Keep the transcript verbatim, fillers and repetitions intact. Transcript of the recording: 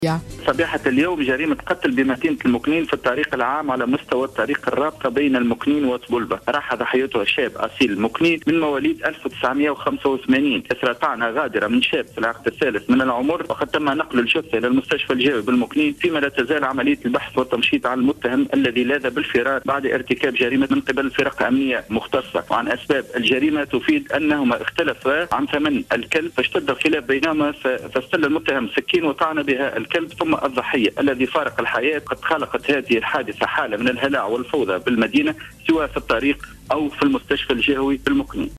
صباحة اليوم جريمة قتل بمدينة المكنين في الطريق العام على مستوى الطريق الرابطة بين المكنين وطبلبة. راح ضحيته شاب أصيل مكنين من مواليد ألف وتسعمائة وخمسة وثمانين. إثر طعنة غادرة من شاب في العقد الثالث من العمر، وقد تم نقل الجثة إلى المستشفى الجوي بالمكنين، فيما لا تزال عملية البحث والتمشيط على المتهم الذي لاذ بالفرار بعد ارتكاب جريمة من قبل فرق أمنية مختصة. وعن أسباب الجريمة تفيد أنهما اختلفا عن ثمن الكلب، فاشتد الخلاف بينهما فاستل المتهم سكين وطعن بها الكلب، ثم الضحية الذي فارق الحياة. قد خلقت هذه الحادثة حالة من الهلع والفوضى بالمدينة، سواء في الطريق أو في المستشفى الجوي بالمكنين.